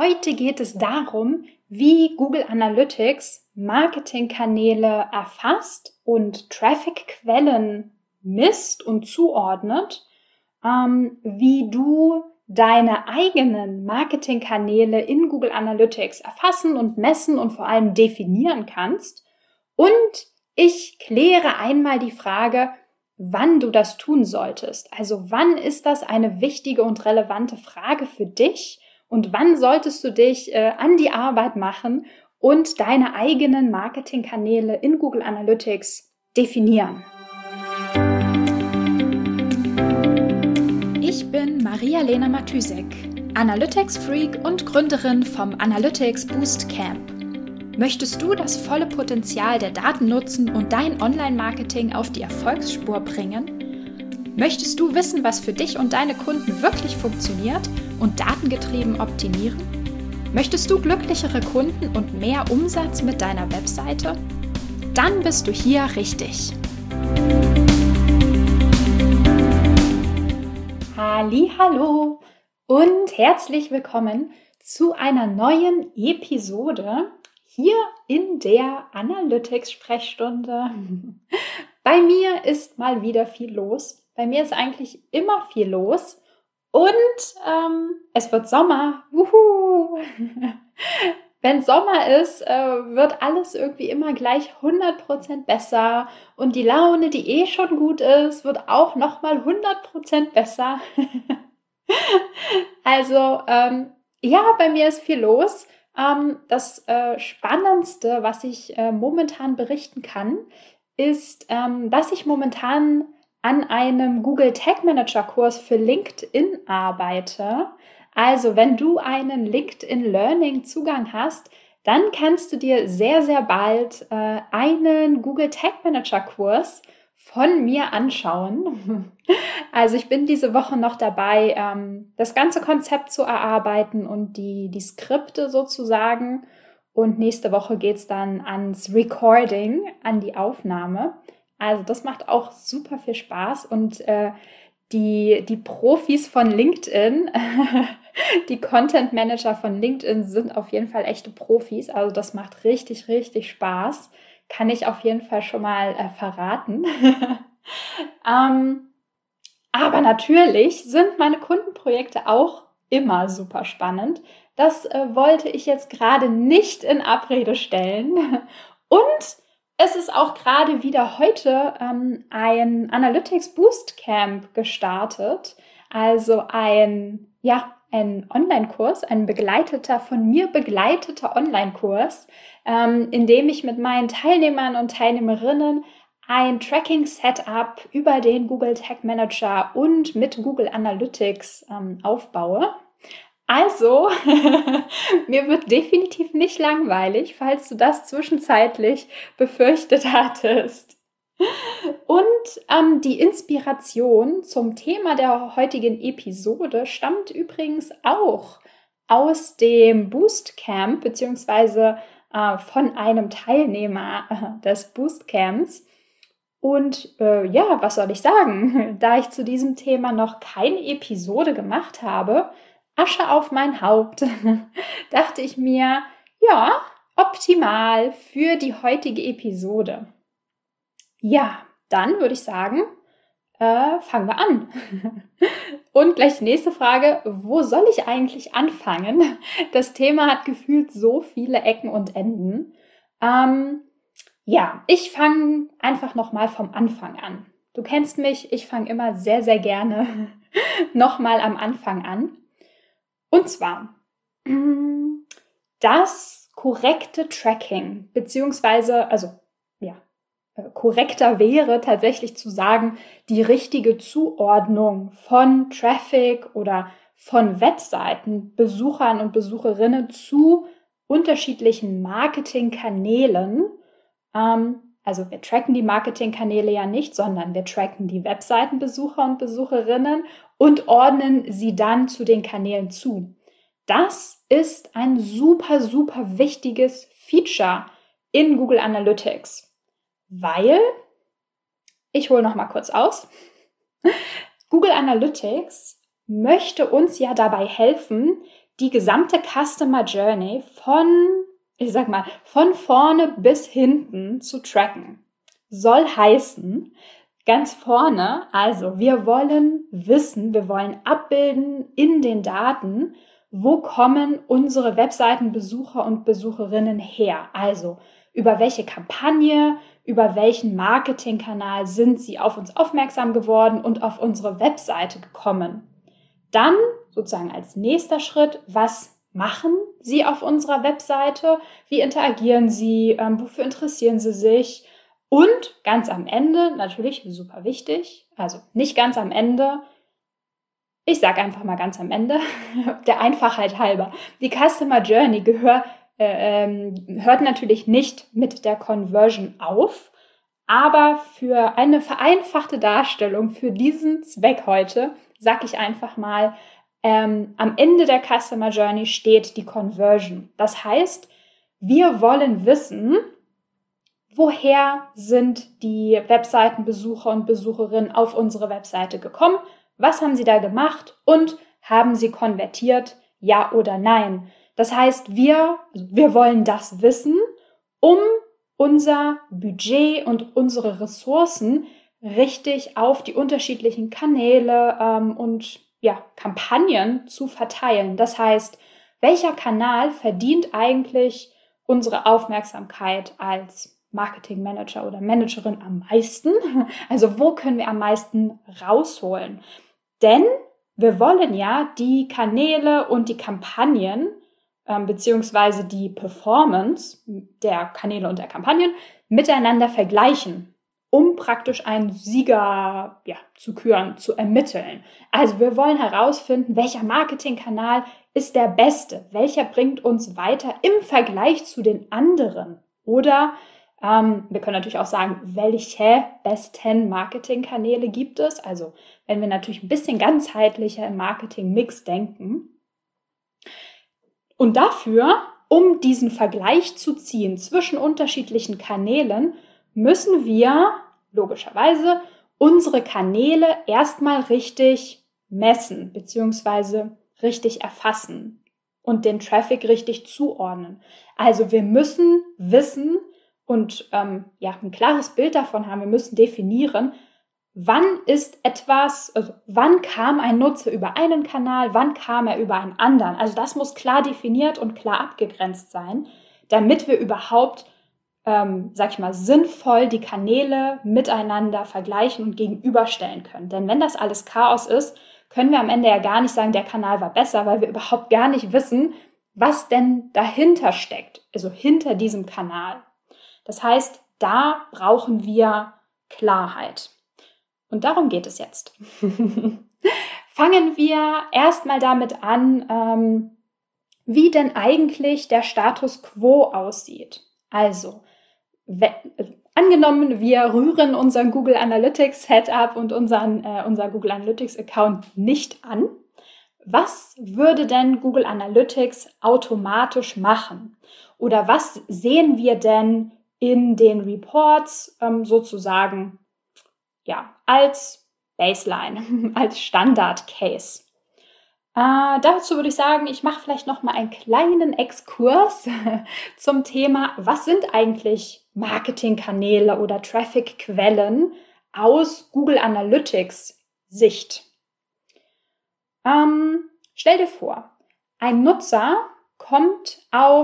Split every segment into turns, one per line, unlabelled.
Heute geht es darum, wie Google Analytics Marketingkanäle erfasst und Traffic-Quellen misst und zuordnet, wie du deine eigenen Marketingkanäle in Google Analytics erfassen und messen und vor allem definieren kannst. Und ich kläre einmal die Frage, wann du das tun solltest. Also wann ist das eine wichtige und relevante Frage für dich und wann solltest du dich an die Arbeit machen und deine eigenen Marketingkanäle in Google Analytics definieren. Ich bin Maria-Lena Matysek, Analytics-Freak und Gründerin vom Analytics Boost Camp. Möchtest du das volle Potenzial der Daten nutzen und dein Online-Marketing auf die Erfolgsspur bringen? Möchtest du wissen, was für dich und deine Kunden wirklich funktioniert und datengetrieben optimieren? Möchtest du glücklichere Kunden und mehr Umsatz mit deiner Webseite? Dann bist du hier richtig. Hallihallo und herzlich willkommen zu einer neuen Episode hier in der Analytics-Sprechstunde. Bei mir ist mal wieder viel los. Bei mir ist eigentlich immer viel los. Und es wird Sommer. Wuhu! Wenn Sommer ist, wird alles irgendwie immer gleich 100% besser. Und die Laune, die schon gut ist, wird auch nochmal 100% besser. Also, bei mir ist viel los. Das Spannendste, was ich momentan berichten kann, ist, dass ich momentan an einem Google Tag Manager Kurs für LinkedIn arbeite. Also wenn du einen LinkedIn Learning Zugang hast, dann kannst du dir sehr, sehr bald einen Google Tag Manager Kurs von mir anschauen. Also ich bin diese Woche noch dabei, das ganze Konzept zu erarbeiten und die Skripte sozusagen. Und nächste Woche geht es dann ans Recording, an die Aufnahme. Also das macht auch super viel Spaß. Und die Profis von LinkedIn, die Content Manager von LinkedIn sind auf jeden Fall echte Profis. Also das macht richtig, richtig Spaß. Kann ich auf jeden Fall schon mal verraten. Aber natürlich sind meine Kundenprojekte auch immer super spannend. Das wollte ich jetzt gerade nicht in Abrede stellen. Und es ist auch gerade wieder heute ein Analytics Boost Camp gestartet. Also ein Online-Kurs, ein von mir begleiteter Online-Kurs, in dem ich mit meinen Teilnehmern und Teilnehmerinnen ein Tracking-Setup über den Google Tag Manager und mit Google Analytics aufbaue. Also, mir wird definitiv nicht langweilig, falls du das zwischenzeitlich befürchtet hattest. Und die Inspiration zum Thema der heutigen Episode stammt übrigens auch aus dem Boost Camp beziehungsweise von einem Teilnehmer des Boost Camps. Und was soll ich sagen? Da ich zu diesem Thema noch keine Episode gemacht habe, Asche auf mein Haupt, dachte ich mir, ja, optimal für die heutige Episode. Ja, dann würde ich sagen, fangen wir an. Und gleich die nächste Frage, wo soll ich eigentlich anfangen? Das Thema hat gefühlt so viele Ecken und Enden. Ich fange einfach nochmal vom Anfang an. Du kennst mich, ich fange immer sehr, sehr gerne nochmal am Anfang an. Und zwar das korrekte Tracking, beziehungsweise, korrekter wäre tatsächlich zu sagen, die richtige Zuordnung von Traffic oder von Webseiten, Besuchern und Besucherinnen zu unterschiedlichen Marketingkanälen. Also wir tracken die Marketingkanäle ja nicht, sondern wir tracken die Webseitenbesucher und Besucherinnen und ordnen sie dann zu den Kanälen zu. Das ist ein super, super wichtiges Feature in Google Analytics. Weil, ich hole noch mal kurz aus, Google Analytics möchte uns ja dabei helfen, die gesamte Customer Journey von vorne bis hinten zu tracken. Soll heißen, ganz vorne, also wir wollen wissen, wir wollen abbilden in den Daten, wo kommen unsere Webseitenbesucher und Besucherinnen her? Also über welche Kampagne, über welchen Marketingkanal sind sie auf uns aufmerksam geworden und auf unsere Webseite gekommen? Dann sozusagen als nächster Schritt, was machen sie auf unserer Webseite? Wie interagieren sie? Wofür interessieren sie sich? Und ganz am Ende, natürlich super wichtig, also nicht ganz am Ende, ich sage einfach mal ganz am Ende, der Einfachheit halber. Die Customer Journey hört natürlich nicht mit der Conversion auf, aber für eine vereinfachte Darstellung für diesen Zweck heute sage ich einfach mal, am Ende der Customer Journey steht die Conversion. Das heißt, wir wollen wissen, woher sind die Webseitenbesucher und Besucherinnen auf unsere Webseite gekommen? Was haben sie da gemacht und haben sie konvertiert, ja oder nein? Das heißt, wir wollen das wissen, um unser Budget und unsere Ressourcen richtig auf die unterschiedlichen Kanäle und Kampagnen zu verteilen. Das heißt, welcher Kanal verdient eigentlich unsere Aufmerksamkeit als Marketingmanager oder Managerin am meisten? Also wo können wir am meisten rausholen? Denn wir wollen ja die Kanäle und die Kampagnen beziehungsweise die Performance der Kanäle und der Kampagnen miteinander vergleichen, um praktisch einen Sieger zu küren, zu ermitteln. Also wir wollen herausfinden, welcher Marketingkanal ist der beste, welcher bringt uns weiter im Vergleich zu den anderen. Oder wir können natürlich auch sagen, welche besten Marketingkanäle gibt es. Also wenn wir natürlich ein bisschen ganzheitlicher im Marketing-Mix denken. Und dafür, um diesen Vergleich zu ziehen zwischen unterschiedlichen Kanälen, müssen wir logischerweise unsere Kanäle erstmal richtig messen bzw. richtig erfassen und den Traffic richtig zuordnen. Also wir müssen wissen und ein klares Bild davon haben, wir müssen definieren, wann kam ein Nutzer über einen Kanal, wann kam er über einen anderen. Also das muss klar definiert und klar abgegrenzt sein, damit wir überhaupt, sinnvoll die Kanäle miteinander vergleichen und gegenüberstellen können. Denn wenn das alles Chaos ist, können wir am Ende ja gar nicht sagen, der Kanal war besser, weil wir überhaupt gar nicht wissen, was denn dahinter steckt, also hinter diesem Kanal. Das heißt, da brauchen wir Klarheit. Und darum geht es jetzt. Fangen wir erstmal damit an, wie denn eigentlich der Status quo aussieht. Also, angenommen, wir rühren unseren Google Analytics Setup und unser Google Analytics Account nicht an. Was würde denn Google Analytics automatisch machen? Oder was sehen wir denn in den Reports sozusagen als Baseline, als Standard-Case? Dazu würde ich sagen, ich mache vielleicht noch mal einen kleinen Exkurs zum Thema, was sind eigentlich Marketingkanäle oder Traffic-Quellen aus Google Analytics Sicht. Stell dir vor, ein Nutzer kommt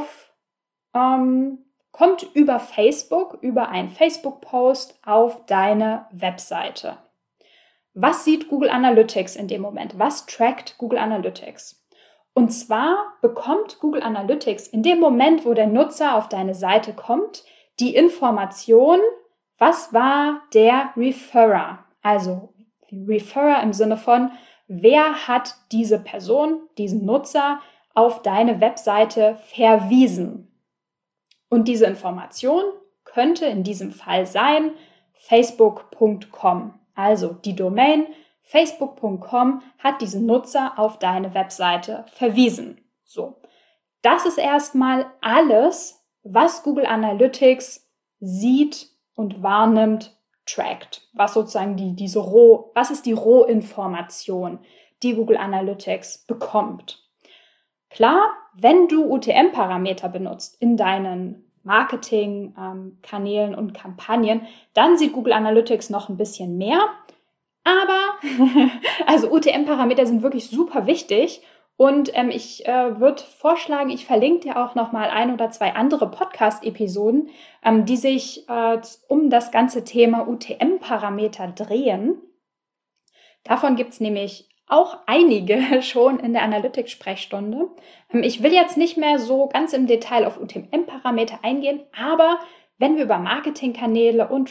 über Facebook, über einen Facebook-Post auf deine Webseite. Was sieht Google Analytics in dem Moment? Was trackt Google Analytics? Und zwar bekommt Google Analytics in dem Moment, wo der Nutzer auf deine Seite kommt, die Information, was war der Referrer? Also Referrer im Sinne von, wer hat diese Person, diesen Nutzer auf deine Webseite verwiesen? Und diese Information könnte in diesem Fall sein facebook.com. Also die Domain facebook.com hat diesen Nutzer auf deine Webseite verwiesen. So, das ist erstmal alles, was Google Analytics sieht und wahrnimmt, trackt. Was sozusagen was ist die Rohinformation, die Google Analytics bekommt. Klar, wenn du UTM-Parameter benutzt in deinen Marketing-Kanälen und Kampagnen, dann sieht Google Analytics noch ein bisschen mehr. Aber also UTM-Parameter sind wirklich super wichtig. Und ich würde vorschlagen, ich verlinke dir auch noch mal 1 oder 2 andere Podcast-Episoden, die sich um das ganze Thema UTM-Parameter drehen. Davon gibt es nämlich auch einige schon in der Analytics-Sprechstunde. Ich will jetzt nicht mehr so ganz im Detail auf UTM-Parameter eingehen, aber wenn wir über Marketingkanäle und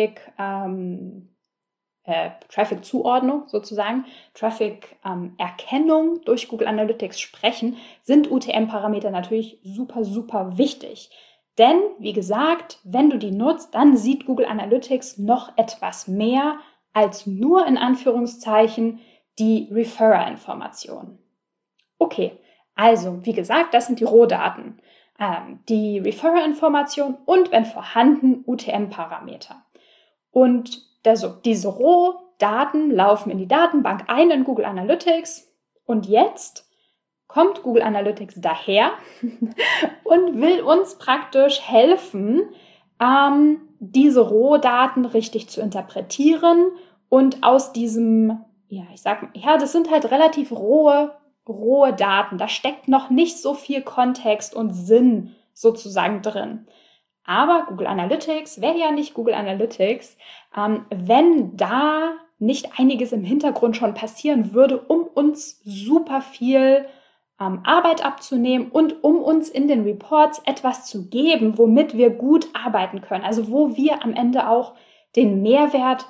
Traffic-Zuordnung sozusagen, Traffic-Erkennung durch Google Analytics sprechen, sind UTM-Parameter natürlich super, super wichtig. Denn, wie gesagt, wenn du die nutzt, dann sieht Google Analytics noch etwas mehr als nur in Anführungszeichen die Referrer-Informationen. Okay, also wie gesagt, das sind die Rohdaten, die Referrer-Informationen und, wenn vorhanden, UTM-Parameter. Und diese Rohdaten laufen in die Datenbank ein in Google Analytics und jetzt kommt Google Analytics daher und will uns praktisch helfen, diese Rohdaten richtig zu interpretieren und aus diesem, das sind halt relativ rohe Daten. Da steckt noch nicht so viel Kontext und Sinn sozusagen drin. Aber Google Analytics wäre ja nicht Google Analytics, wenn da nicht einiges im Hintergrund schon passieren würde, um uns super viel Arbeit abzunehmen und um uns in den Reports etwas zu geben, womit wir gut arbeiten können. Also wo wir am Ende auch den Mehrwert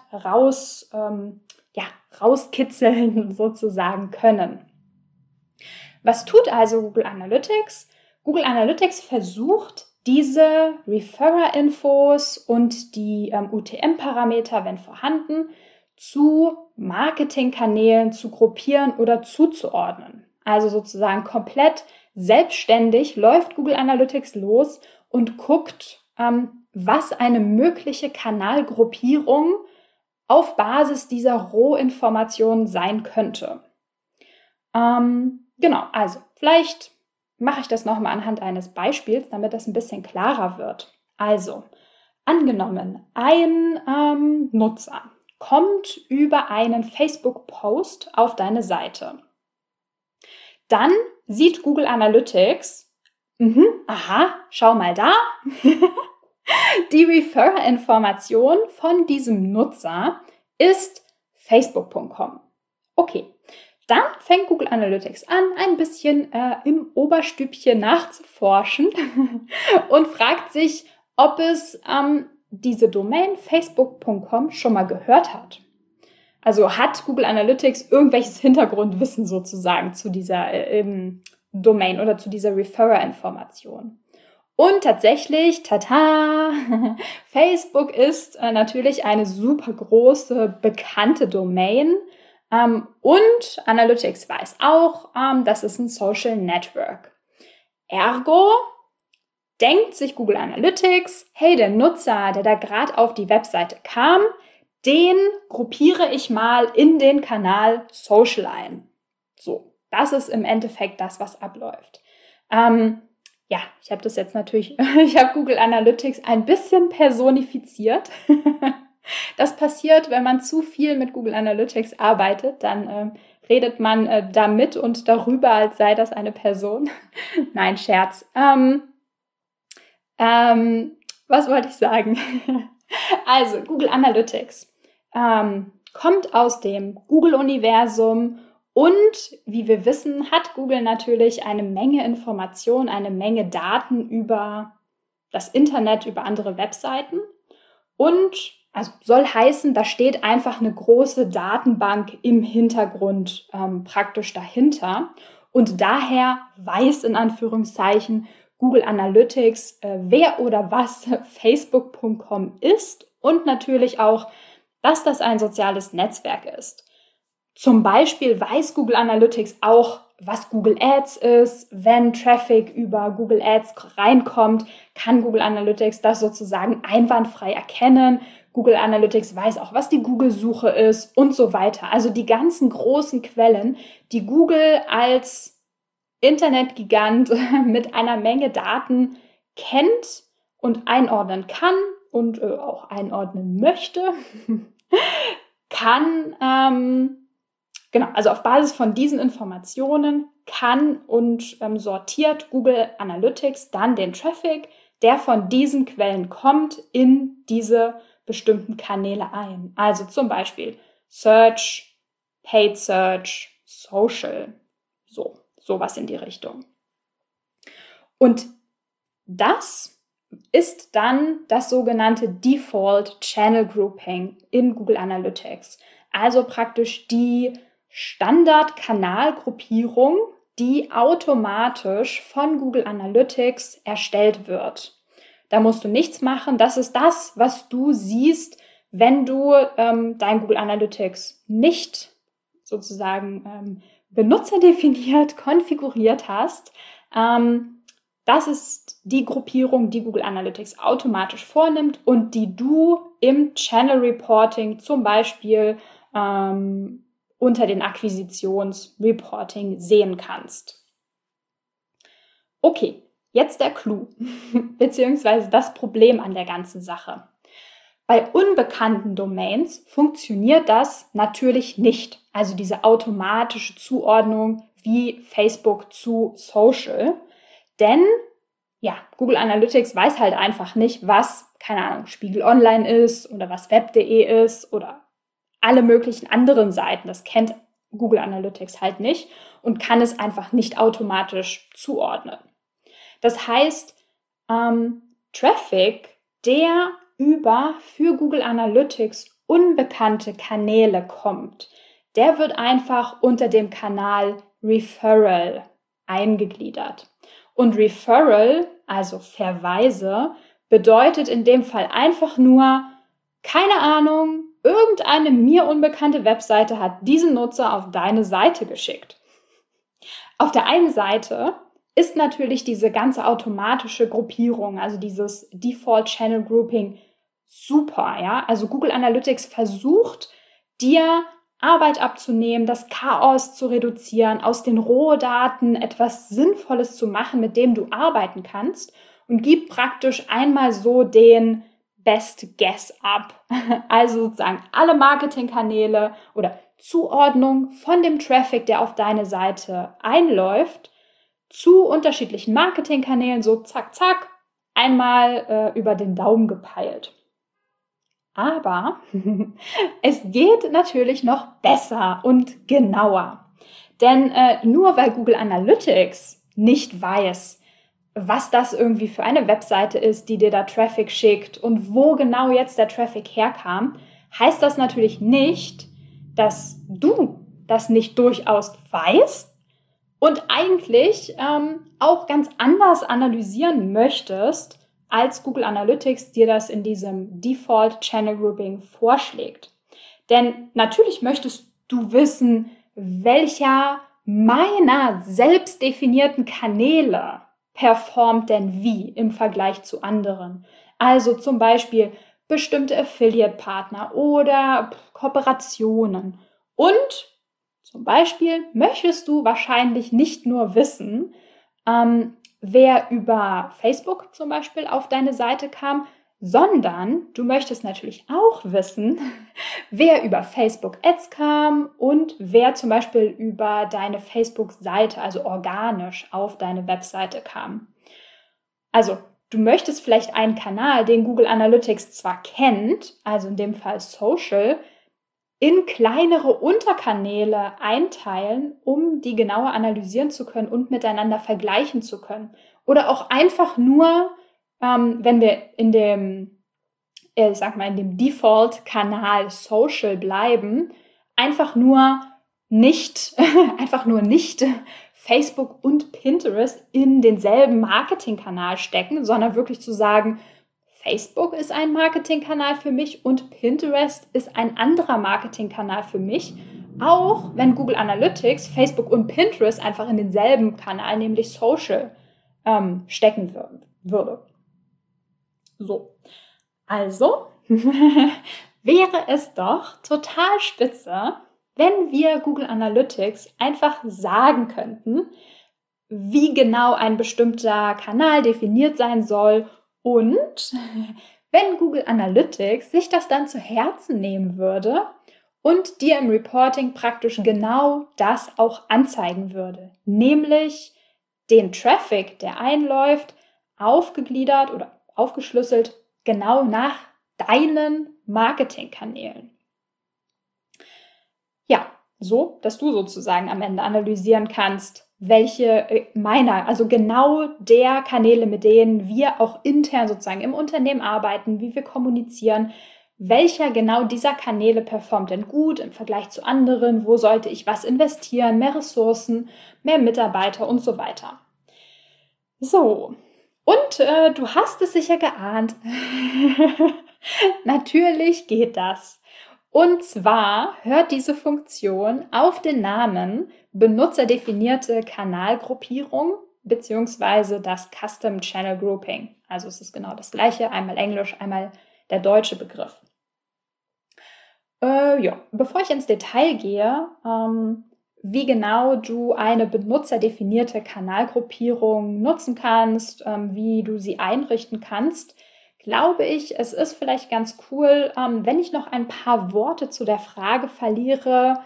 rauskitzeln sozusagen können. Was tut also Google Analytics? Google Analytics versucht, diese Referrer-Infos und die UTM-Parameter, wenn vorhanden, zu Marketingkanälen zu gruppieren oder zuzuordnen. Also sozusagen komplett selbstständig läuft Google Analytics los und guckt, was eine mögliche Kanalgruppierung auf Basis dieser Rohinformationen sein könnte. Genau, also vielleicht mache ich das nochmal anhand eines Beispiels, damit das ein bisschen klarer wird. Also, angenommen, ein Nutzer kommt über einen Facebook-Post auf deine Seite. Dann sieht Google Analytics, schau mal da, die Referrer-Information von diesem Nutzer ist facebook.com. Okay, dann fängt Google Analytics an, ein bisschen im Oberstübchen nachzuforschen und fragt sich, ob es diese Domain facebook.com schon mal gehört hat. Also hat Google Analytics irgendwelches Hintergrundwissen sozusagen zu dieser Domain oder zu dieser Referrer-Information. Und tatsächlich, Facebook ist natürlich eine super große, bekannte Domain. Und Analytics weiß auch, das ist ein Social Network. Ergo denkt sich Google Analytics, hey, der Nutzer, der da gerade auf die Webseite kam, den gruppiere ich mal in den Kanal Social ein. So, das ist im Endeffekt das, was abläuft. Ich habe das jetzt natürlich, ich habe Google Analytics ein bisschen personifiziert. Das passiert, wenn man zu viel mit Google Analytics arbeitet, dann redet man damit und darüber, als sei das eine Person. Nein, Scherz. Was wollte ich sagen? Also, Google Analytics kommt aus dem Google-Universum und, wie wir wissen, hat Google natürlich eine Menge Informationen, eine Menge Daten über das Internet, über andere Webseiten. Und also soll heißen, da steht einfach eine große Datenbank im Hintergrund praktisch dahinter. Und daher weiß in Anführungszeichen Google Analytics, wer oder was Facebook.com ist und natürlich auch, dass das ein soziales Netzwerk ist. Zum Beispiel weiß Google Analytics auch, was Google Ads ist. Wenn Traffic über Google Ads reinkommt, kann Google Analytics das sozusagen einwandfrei erkennen. Google Analytics weiß auch, was die Google-Suche ist und so weiter. Also die ganzen großen Quellen, die Google als Internetgigant mit einer Menge Daten kennt und einordnen kann und auch einordnen möchte, also auf Basis von diesen Informationen kann und sortiert Google Analytics dann den Traffic, der von diesen Quellen kommt, in diese bestimmten Kanäle ein. Also zum Beispiel Search, Paid Search, Social, sowas in die Richtung. Und das ist dann das sogenannte Default Channel Grouping in Google Analytics. Also praktisch die Standard-Kanalgruppierung, die automatisch von Google Analytics erstellt wird. Da musst du nichts machen. Das ist das, was du siehst, wenn du dein Google Analytics nicht sozusagen benutzerdefiniert konfiguriert hast. Das ist die Gruppierung, die Google Analytics automatisch vornimmt und die du im Channel Reporting zum Beispiel unter den Akquisitionsreporting sehen kannst. Okay, jetzt der Clou, beziehungsweise das Problem an der ganzen Sache. Bei unbekannten Domains funktioniert das natürlich nicht, also diese automatische Zuordnung wie Facebook zu Social, denn Google Analytics weiß halt einfach nicht, was, keine Ahnung, Spiegel Online ist oder was web.de ist oder alle möglichen anderen Seiten. Das kennt Google Analytics halt nicht und kann es einfach nicht automatisch zuordnen. Das heißt, Traffic, der über für Google Analytics unbekannte Kanäle kommt, der wird einfach unter dem Kanal Referral eingegliedert. Und Referral, also Verweise, bedeutet in dem Fall einfach nur, keine Ahnung, irgendeine mir unbekannte Webseite hat diesen Nutzer auf deine Seite geschickt. Auf der einen Seite ist natürlich diese ganze automatische Gruppierung, also dieses Default Channel Grouping, super, ja. Also Google Analytics versucht, dir Arbeit abzunehmen, das Chaos zu reduzieren, aus den Rohdaten etwas Sinnvolles zu machen, mit dem du arbeiten kannst und gibt praktisch einmal so den Best Guess ab. Also sozusagen alle Marketingkanäle oder Zuordnung von dem Traffic, der auf deine Seite einläuft, zu unterschiedlichen Marketingkanälen, so zack, zack, einmal über den Daumen gepeilt. Aber es geht natürlich noch besser und genauer. Denn nur weil Google Analytics nicht weiß, was das irgendwie für eine Webseite ist, die dir da Traffic schickt und wo genau jetzt der Traffic herkam, heißt das natürlich nicht, dass du das nicht durchaus weißt und eigentlich auch ganz anders analysieren möchtest, als Google Analytics dir das in diesem Default Channel Grouping vorschlägt. Denn natürlich möchtest du wissen, welcher meiner selbst definierten Kanäle performt denn wie im Vergleich zu anderen. Also zum Beispiel bestimmte Affiliate-Partner oder Kooperationen. Und zum Beispiel möchtest du wahrscheinlich nicht nur wissen, wer über Facebook zum Beispiel auf deine Seite kam, sondern du möchtest natürlich auch wissen, wer über Facebook Ads kam und wer zum Beispiel über deine Facebook-Seite, also organisch auf deine Webseite kam. Also du möchtest vielleicht einen Kanal, den Google Analytics zwar kennt, also in dem Fall Social, in kleinere Unterkanäle einteilen, um die genauer analysieren zu können und miteinander vergleichen zu können. Oder auch einfach nur, wenn wir in dem Default-Kanal Social bleiben, einfach nur nicht Facebook und Pinterest in denselben Marketingkanal stecken, sondern wirklich zu sagen, Facebook ist ein Marketingkanal für mich und Pinterest ist ein anderer Marketingkanal für mich, auch wenn Google Analytics Facebook und Pinterest einfach in denselben Kanal, nämlich Social, stecken würde. So, also wäre es doch total spitze, wenn wir Google Analytics einfach sagen könnten, wie genau ein bestimmter Kanal definiert sein soll und wenn Google Analytics sich das dann zu Herzen nehmen würde und dir im Reporting praktisch genau das auch anzeigen würde, nämlich den Traffic, der einläuft, aufgegliedert oder aufgeschlüsselt genau nach deinen Marketingkanälen. Ja, so, dass du sozusagen am Ende analysieren kannst, welche also genau der Kanäle, mit denen wir auch intern sozusagen im Unternehmen arbeiten, wie wir kommunizieren, welcher genau dieser Kanäle performt denn gut im Vergleich zu anderen, wo sollte ich was investieren, mehr Ressourcen, mehr Mitarbeiter und so weiter. So, und du hast es sicher geahnt. Natürlich geht das. Und zwar hört diese Funktion auf den Namen benutzerdefinierte Kanalgruppierung bzw. das Custom Channel Grouping. Also es ist genau das gleiche, einmal Englisch, einmal der deutsche Begriff. Bevor ich ins Detail gehe, wie genau du eine benutzerdefinierte Kanalgruppierung nutzen kannst, wie du sie einrichten kannst, glaube ich, es ist vielleicht ganz cool, wenn ich noch ein paar Worte zu der Frage verliere,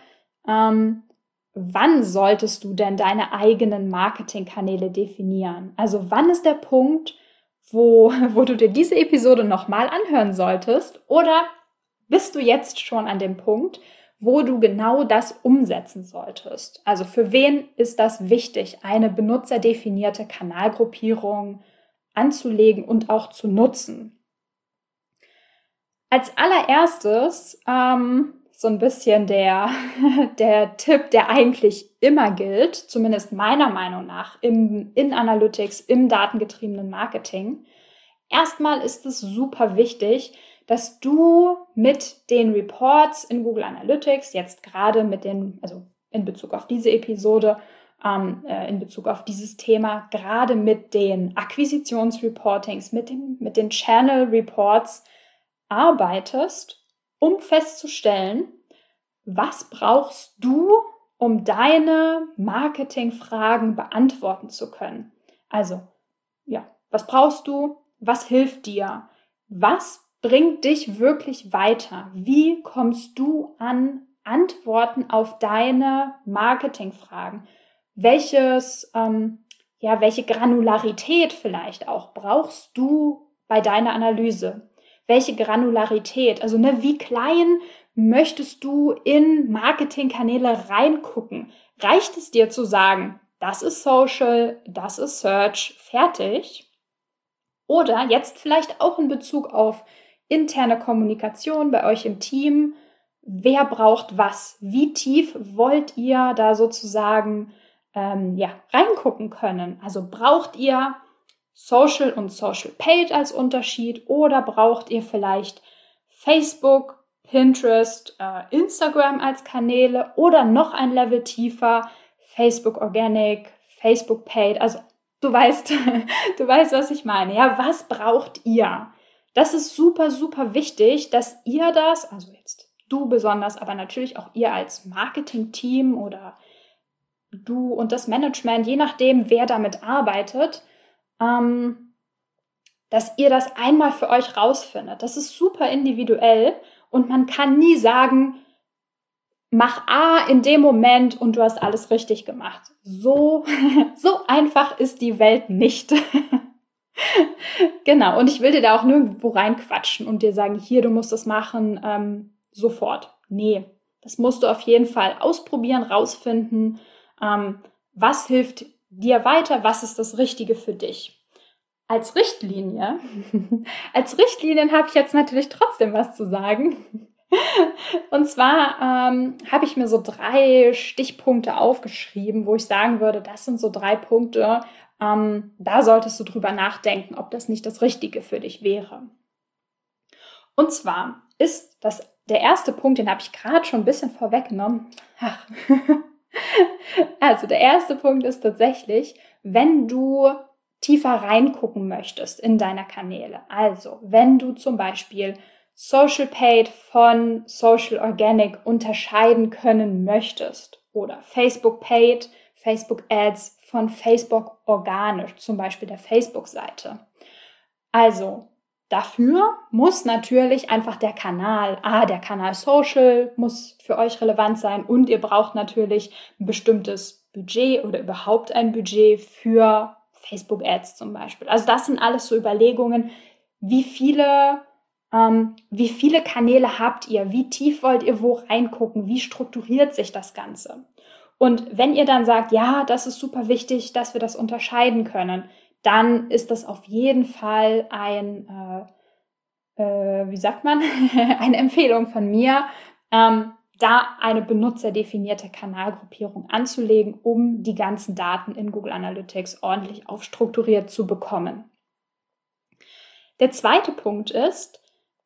wann solltest du denn deine eigenen Marketingkanäle definieren? Also wann ist der Punkt, wo du dir diese Episode nochmal anhören solltest? Oder bist du jetzt schon an dem Punkt, wo du genau das umsetzen solltest? Also für wen ist das wichtig, eine benutzerdefinierte Kanalgruppierung anzulegen und auch zu nutzen? Als allererstes so ein bisschen der Tipp, der eigentlich immer gilt, zumindest meiner Meinung nach, in Analytics, im datengetriebenen Marketing. Erstmal ist es super wichtig, dass du mit den Reports in Google Analytics, jetzt gerade also in Bezug auf diese Episode, in Bezug auf dieses Thema, gerade mit den Akquisitionsreportings, mit den Channel Reports arbeitest, um festzustellen, was brauchst du, um deine Marketingfragen beantworten zu können. Also, was brauchst du? Was hilft dir? Was bringt dich wirklich weiter? Wie kommst du an Antworten auf deine Marketingfragen? Welche Granularität vielleicht auch brauchst du bei deiner Analyse? Welche Granularität? Also wie klein möchtest du in Marketingkanäle reingucken? Reicht es dir zu sagen, das ist Social, das ist Search, fertig? Oder jetzt vielleicht auch in Bezug auf interne Kommunikation bei euch im Team. Wer braucht was? Wie tief wollt ihr da sozusagen reingucken können? Also braucht ihr Social und Social Paid als Unterschied oder braucht ihr vielleicht Facebook, Pinterest, Instagram als Kanäle oder noch ein Level tiefer Facebook Organic, Facebook Paid? Also du weißt, was ich meine. Ja, was braucht ihr? Das ist super, super wichtig, dass ihr das, also jetzt du besonders, aber natürlich auch ihr als Marketing-Team oder du und das Management, je nachdem, wer damit arbeitet, dass ihr das einmal für euch rausfindet. Das ist super individuell und man kann nie sagen, mach A in dem Moment und du hast alles richtig gemacht. So einfach ist die Welt nicht. Genau, und ich will dir da auch nirgendwo reinquatschen und dir sagen, hier, du musst das machen, sofort. Nee, das musst du auf jeden Fall ausprobieren, rausfinden, was hilft dir weiter, was ist das Richtige für dich. Als Richtlinien habe ich jetzt natürlich trotzdem was zu sagen. Und zwar habe ich mir so 3 Stichpunkte aufgeschrieben, wo ich sagen würde, das sind so 3 Punkte, da solltest du drüber nachdenken, ob das nicht das Richtige für dich wäre. Und zwar ist der erste Punkt, den habe ich gerade schon ein bisschen vorweggenommen. Also der erste Punkt ist tatsächlich, wenn du tiefer reingucken möchtest in deine Kanäle. Also wenn du zum Beispiel Social Paid von Social Organic unterscheiden können möchtest oder Facebook Paid Facebook-Ads von Facebook organisch, zum Beispiel der Facebook-Seite. Also dafür muss natürlich einfach der Kanal Social muss für euch relevant sein und ihr braucht natürlich ein bestimmtes Budget oder überhaupt ein Budget für Facebook-Ads zum Beispiel. Also das sind alles so Überlegungen, wie viele Kanäle habt ihr, wie tief wollt ihr wo reingucken, wie strukturiert sich das Ganze. Und wenn ihr dann sagt, ja, das ist super wichtig, dass wir das unterscheiden können, dann ist das auf jeden Fall eine Empfehlung von mir, da eine benutzerdefinierte Kanalgruppierung anzulegen, um die ganzen Daten in Google Analytics ordentlich aufstrukturiert zu bekommen. Der zweite Punkt ist,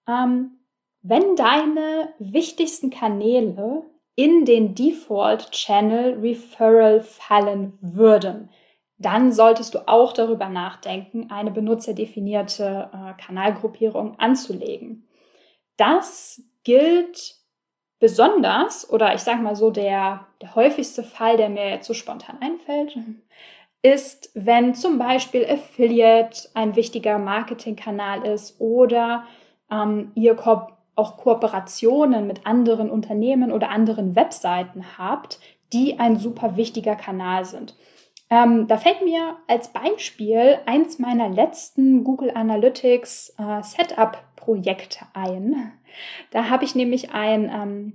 wenn deine wichtigsten Kanäle in den Default Channel Referral fallen würden, dann solltest du auch darüber nachdenken, eine benutzerdefinierte Kanalgruppierung anzulegen. Das gilt besonders, oder ich sage mal so, der häufigste Fall, der mir jetzt so spontan einfällt, ist, wenn zum Beispiel Affiliate ein wichtiger Marketingkanal ist oder ihr auch Kooperationen mit anderen Unternehmen oder anderen Webseiten habt, die ein super wichtiger Kanal sind. Da fällt mir als Beispiel eins meiner letzten Google Analytics Setup-Projekte ein. Da habe ich nämlich ein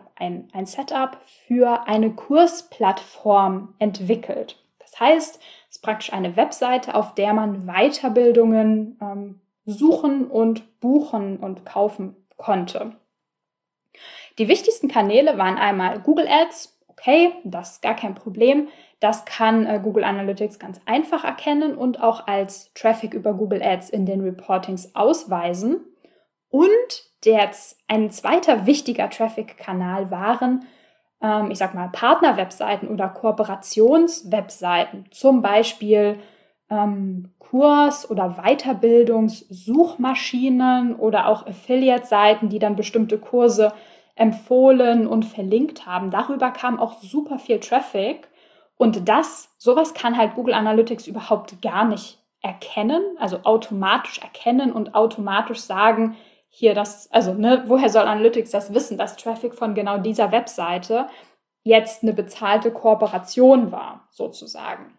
Setup für eine Kursplattform entwickelt. Das heißt, es ist praktisch eine Webseite, auf der man Weiterbildungen suchen und buchen und kaufen konnte. Die wichtigsten Kanäle waren einmal Google Ads. Okay, das ist gar kein Problem. Das kann Google Analytics ganz einfach erkennen und auch als Traffic über Google Ads in den Reportings ausweisen. Und ein zweiter wichtiger Traffic-Kanal waren, Partner-Webseiten oder Kooperationswebseiten, zum Beispiel Kurs- oder Weiterbildungssuchmaschinen oder auch Affiliate-Seiten, die dann bestimmte Kurse empfohlen und verlinkt haben. Darüber kam auch super viel Traffic. Und sowas kann halt Google Analytics überhaupt gar nicht erkennen, also automatisch erkennen und automatisch sagen, woher soll Analytics das wissen, dass Traffic von genau dieser Webseite jetzt eine bezahlte Kooperation war, sozusagen.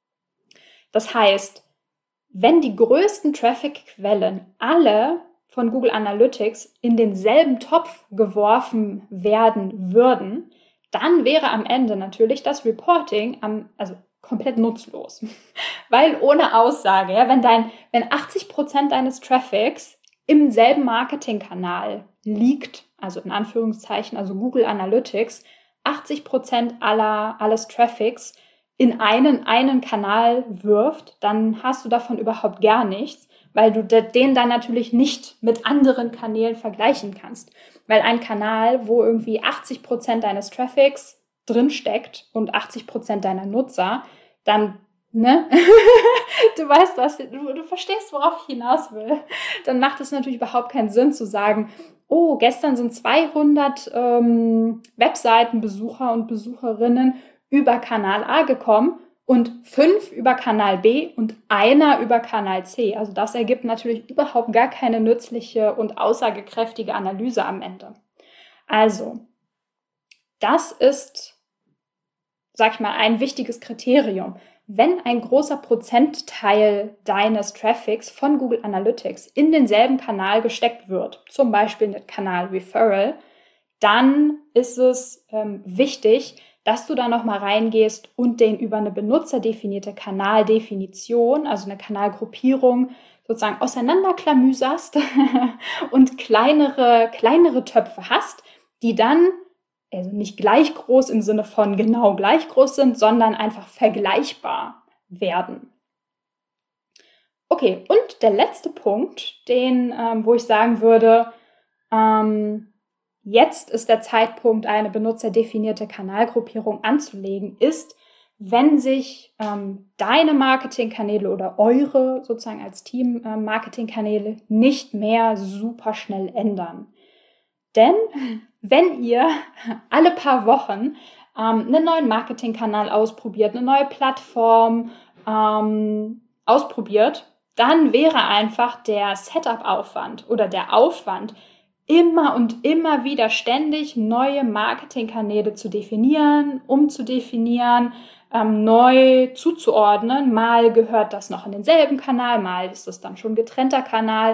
Das heißt, wenn die größten Traffic-Quellen alle von Google Analytics in denselben Topf geworfen werden würden, dann wäre am Ende natürlich das Reporting komplett nutzlos. Weil ohne Aussage, wenn 80% deines Traffics im selben Marketingkanal liegt, also in Anführungszeichen, also Google Analytics, 80% alles Traffics in einen Kanal wirft, dann hast du davon überhaupt gar nichts, weil du den dann natürlich nicht mit anderen Kanälen vergleichen kannst. Weil ein Kanal, wo irgendwie 80% deines Traffics drinsteckt und 80% deiner Nutzer, dann, du weißt was, du verstehst, worauf ich hinaus will, dann macht es natürlich überhaupt keinen Sinn zu sagen, oh, gestern sind 200 Webseitenbesucher und Besucherinnen über Kanal A gekommen und 5 über Kanal B und einer über Kanal C. Also das ergibt natürlich überhaupt gar keine nützliche und aussagekräftige Analyse am Ende. Also, das ist, ein wichtiges Kriterium. Wenn ein großer Prozentteil deines Traffics von Google Analytics in denselben Kanal gesteckt wird, zum Beispiel in den Kanal Referral, dann ist es wichtig, dass du da nochmal reingehst und den über eine benutzerdefinierte Kanaldefinition, also eine Kanalgruppierung, sozusagen auseinanderklamüserst und kleinere Töpfe hast, die dann also nicht gleich groß im Sinne von genau gleich groß sind, sondern einfach vergleichbar werden. Okay, und der letzte Punkt, wo ich sagen würde, jetzt ist der Zeitpunkt, eine benutzerdefinierte Kanalgruppierung anzulegen, ist, wenn sich deine Marketingkanäle oder eure sozusagen als Team Marketingkanäle nicht mehr super schnell ändern. Denn wenn ihr alle paar Wochen einen neuen Marketingkanal ausprobiert, eine neue Plattform ausprobiert, dann wäre einfach der Setup-Aufwand oder der Aufwand, immer und immer wieder ständig neue Marketingkanäle zu definieren, umzudefinieren, neu zuzuordnen. Mal gehört das noch in denselben Kanal, mal ist es dann schon ein getrennter Kanal.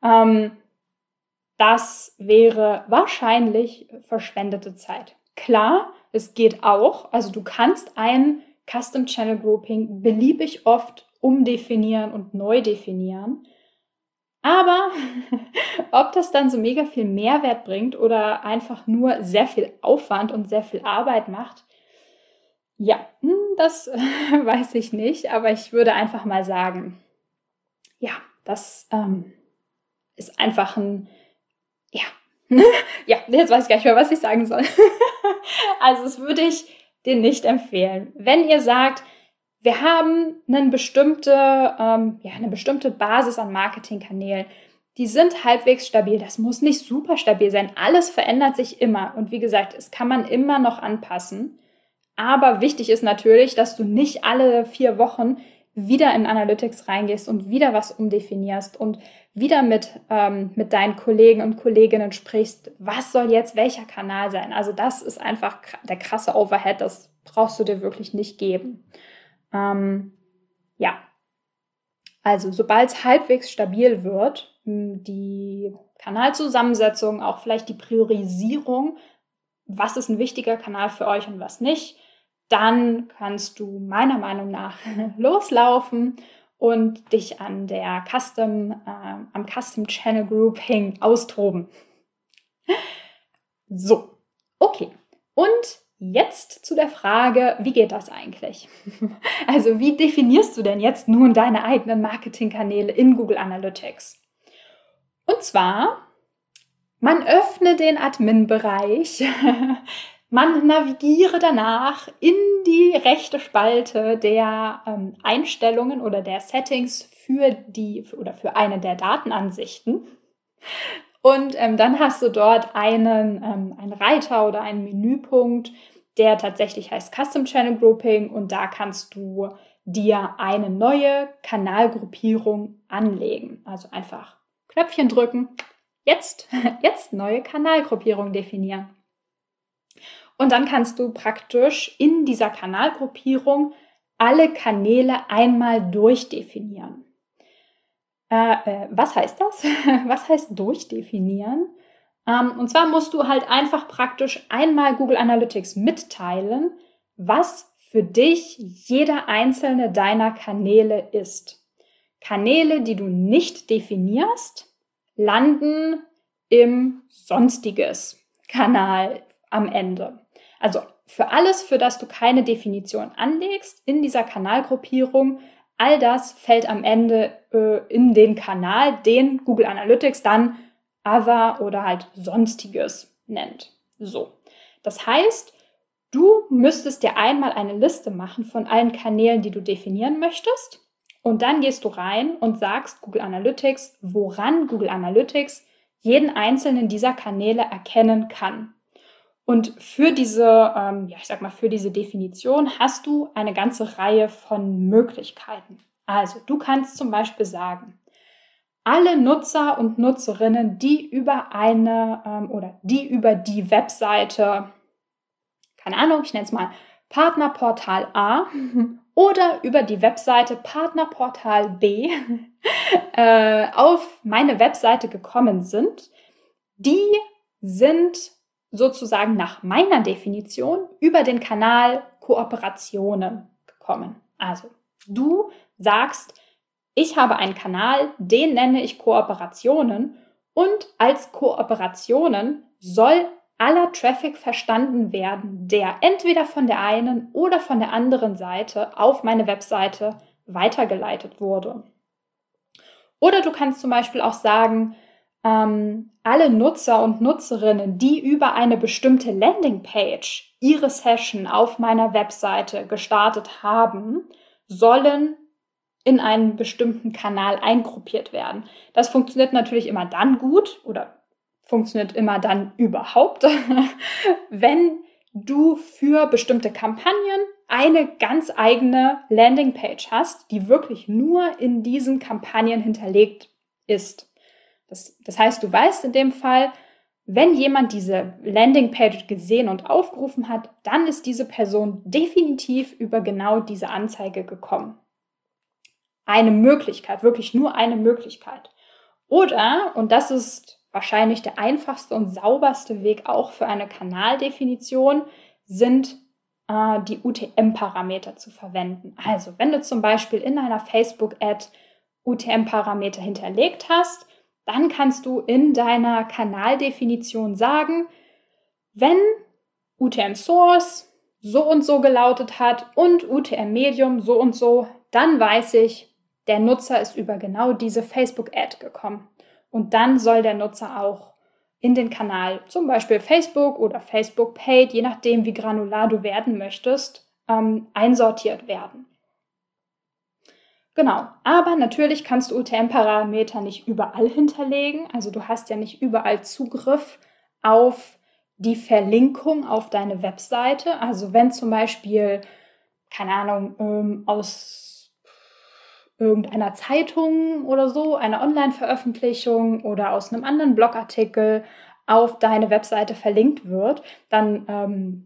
Das wäre wahrscheinlich verschwendete Zeit. Klar, es geht auch. Also du kannst ein Custom Channel Grouping beliebig oft umdefinieren und neu definieren. Aber ob das dann so mega viel Mehrwert bringt oder einfach nur sehr viel Aufwand und sehr viel Arbeit macht, ja, das weiß ich nicht. Aber ich würde einfach mal sagen, ja, das ist einfach ein, ja, ja, jetzt weiß ich gar nicht mehr, was ich sagen soll. Also das würde ich dir nicht empfehlen. Wenn ihr sagt, wir haben eine bestimmte Basis an Marketingkanälen, die sind halbwegs stabil. Das muss nicht super stabil sein. Alles verändert sich immer. Und wie gesagt, es kann man immer noch anpassen. Aber wichtig ist natürlich, dass du nicht alle 4 Wochen wieder in Analytics reingehst und wieder was umdefinierst und wieder mit deinen Kollegen und Kolleginnen sprichst, was soll jetzt welcher Kanal sein. Also das ist einfach der krasse Overhead, das brauchst du dir wirklich nicht geben. Ja, also sobald es halbwegs stabil wird, die Kanalzusammensetzung, auch vielleicht die Priorisierung, was ist ein wichtiger Kanal für euch und was nicht, dann kannst du meiner Meinung nach loslaufen und dich am Custom Channel Grouping austoben. So, okay. Und jetzt zu der Frage, wie geht das eigentlich? Also wie definierst du denn jetzt nun deine eigenen Marketingkanäle in Google Analytics? Und zwar, man öffne den Admin-Bereich, man navigiere danach in die rechte Spalte der Einstellungen oder der Settings für eine der Datenansichten. Und dann hast du dort einen Reiter oder einen Menüpunkt, der tatsächlich heißt Custom Channel Grouping, und da kannst du dir eine neue Kanalgruppierung anlegen. Also einfach Knöpfchen drücken, jetzt neue Kanalgruppierung definieren. Und dann kannst du praktisch in dieser Kanalgruppierung alle Kanäle einmal durchdefinieren. Was heißt das? Was heißt durchdefinieren? Und zwar musst du halt einfach praktisch einmal Google Analytics mitteilen, was für dich jeder einzelne deiner Kanäle ist. Kanäle, die du nicht definierst, landen im Sonstiges Kanal am Ende. Also für alles, für das du keine Definition anlegst in dieser Kanalgruppierung, all das fällt am Ende in den Kanal, den Google Analytics dann Other oder halt Sonstiges nennt. So, das heißt, du müsstest dir einmal eine Liste machen von allen Kanälen, die du definieren möchtest, und dann gehst du rein und sagst Google Analytics, woran Google Analytics jeden einzelnen dieser Kanäle erkennen kann. Und für diese Definition hast du eine ganze Reihe von Möglichkeiten. Also du kannst zum Beispiel sagen, alle Nutzer und Nutzerinnen, die über die Webseite, keine Ahnung, ich nenne es mal Partnerportal A oder über die Webseite Partnerportal B auf meine Webseite gekommen sind, die sind sozusagen nach meiner Definition über den Kanal Kooperationen gekommen. Also du sagst, ich habe einen Kanal, den nenne ich Kooperationen, und als Kooperationen soll aller Traffic verstanden werden, der entweder von der einen oder von der anderen Seite auf meine Webseite weitergeleitet wurde. Oder du kannst zum Beispiel auch sagen, alle Nutzer und Nutzerinnen, die über eine bestimmte Landingpage ihre Session auf meiner Webseite gestartet haben, sollen in einen bestimmten Kanal eingruppiert werden. Das funktioniert natürlich immer dann gut oder funktioniert immer dann überhaupt, wenn du für bestimmte Kampagnen eine ganz eigene Landingpage hast, die wirklich nur in diesen Kampagnen hinterlegt ist. Das heißt, du weißt in dem Fall, wenn jemand diese Landingpage gesehen und aufgerufen hat, dann ist diese Person definitiv über genau diese Anzeige gekommen. Eine Möglichkeit, wirklich nur eine Möglichkeit. Oder, und das ist wahrscheinlich der einfachste und sauberste Weg auch für eine Kanaldefinition, sind die UTM-Parameter zu verwenden. Also, wenn du zum Beispiel in einer Facebook-Ad UTM-Parameter hinterlegt hast, dann kannst du in deiner Kanaldefinition sagen, wenn UTM-Source so und so gelautet hat und UTM-Medium so und so, dann weiß ich, der Nutzer ist über genau diese Facebook-Ad gekommen. Und dann soll der Nutzer auch in den Kanal, zum Beispiel Facebook oder Facebook Paid, je nachdem wie granular du werden möchtest, einsortiert werden. Genau, aber natürlich kannst du UTM-Parameter nicht überall hinterlegen. Also du hast ja nicht überall Zugriff auf die Verlinkung auf deine Webseite. Also wenn zum Beispiel, keine Ahnung, aus irgendeiner Zeitung oder so, eine Online-Veröffentlichung oder aus einem anderen Blogartikel auf deine Webseite verlinkt wird, dann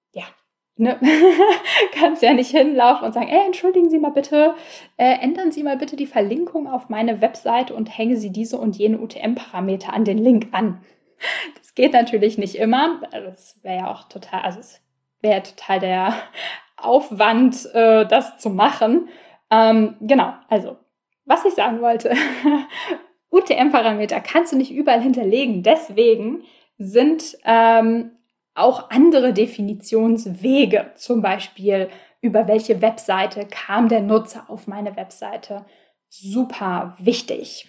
kannst ja nicht hinlaufen und sagen, entschuldigen Sie mal bitte, ändern Sie mal bitte die Verlinkung auf meine Webseite und hängen Sie diese und jene UTM-Parameter an den Link an. Das geht natürlich nicht immer. Das wäre ja auch total, also es wäre total der Aufwand, das zu machen. Genau, also was ich sagen wollte, UTM-Parameter kannst du nicht überall hinterlegen. Deswegen sind auch andere Definitionswege, zum Beispiel über welche Webseite kam der Nutzer auf meine Webseite, super wichtig.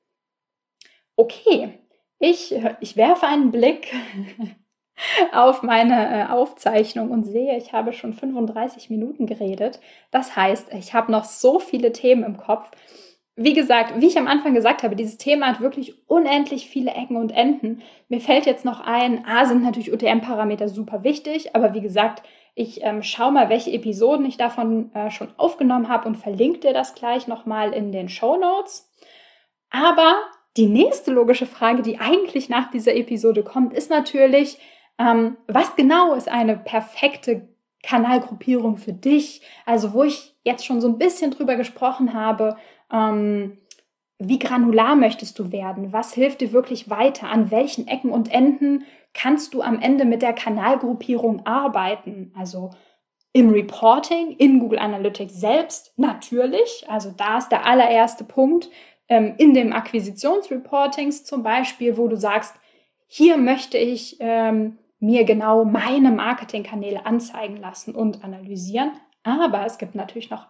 Okay, ich werfe einen Blick auf meine Aufzeichnung und sehe, ich habe schon 35 Minuten geredet. Das heißt, ich habe noch so viele Themen im Kopf. Wie gesagt, wie ich am Anfang gesagt habe, dieses Thema hat wirklich unendlich viele Ecken und Enden. Mir fällt jetzt noch ein, sind natürlich UTM-Parameter super wichtig, aber wie gesagt, ich schaue mal, welche Episoden ich davon schon aufgenommen habe und verlinke dir das gleich nochmal in den Shownotes. Aber die nächste logische Frage, die eigentlich nach dieser Episode kommt, ist natürlich, was genau ist eine perfekte Kanalgruppierung für dich? Also wo ich jetzt schon so ein bisschen drüber gesprochen habe, wie granular möchtest du werden? Was hilft dir wirklich weiter? An welchen Ecken und Enden kannst du am Ende mit der Kanalgruppierung arbeiten? Also im Reporting, in Google Analytics selbst natürlich. Also da ist der allererste Punkt. In dem Akquisitionsreportings zum Beispiel, wo du sagst, hier möchte ich mir genau meine Marketingkanäle anzeigen lassen und analysieren. Aber es gibt natürlich noch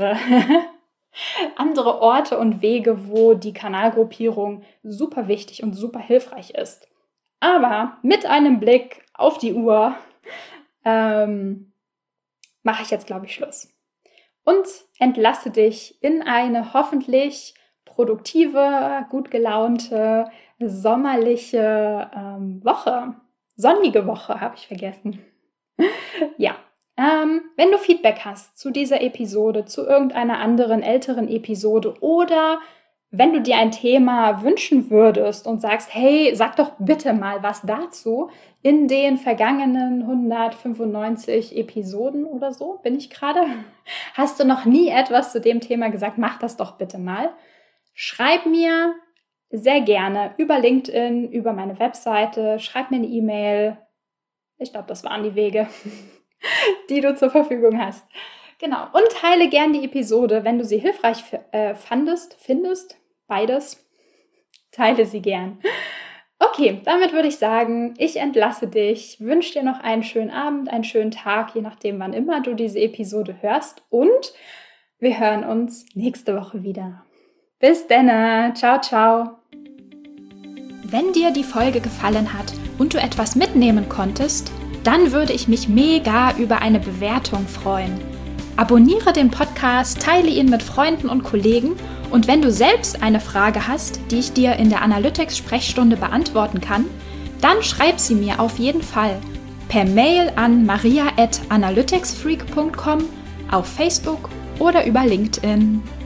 andere Orte und Wege, wo die Kanalgruppierung super wichtig und super hilfreich ist. Aber mit einem Blick auf die Uhr mache ich jetzt, glaube ich, Schluss. Und entlasse dich in eine hoffentlich produktive, gut gelaunte, sommerliche Woche. Sonnige Woche, habe ich vergessen. Ja. Wenn du Feedback hast zu dieser Episode, zu irgendeiner anderen älteren Episode oder wenn du dir ein Thema wünschen würdest und sagst, hey, sag doch bitte mal was dazu in den vergangenen 195 Episoden oder so, bin ich gerade, hast du noch nie etwas zu dem Thema gesagt, mach das doch bitte mal. Schreib mir sehr gerne über LinkedIn, über meine Webseite, schreib mir eine E-Mail. Ich glaube, das waren die Wege, die du zur Verfügung hast. Genau. Und teile gern die Episode, wenn du sie hilfreich findest, beides. Teile sie gern. Okay, damit würde ich sagen, ich entlasse dich, wünsche dir noch einen schönen Abend, einen schönen Tag, je nachdem, wann immer du diese Episode hörst. Und wir hören uns nächste Woche wieder. Bis dann. Ciao, ciao. Wenn dir die Folge gefallen hat und du etwas mitnehmen konntest, dann würde ich mich mega über eine Bewertung freuen. Abonniere den Podcast, teile ihn mit Freunden und Kollegen und wenn du selbst eine Frage hast, die ich dir in der Analytics-Sprechstunde beantworten kann, dann schreib sie mir auf jeden Fall. per Mail an maria@analyticsfreak.com, auf Facebook oder über LinkedIn.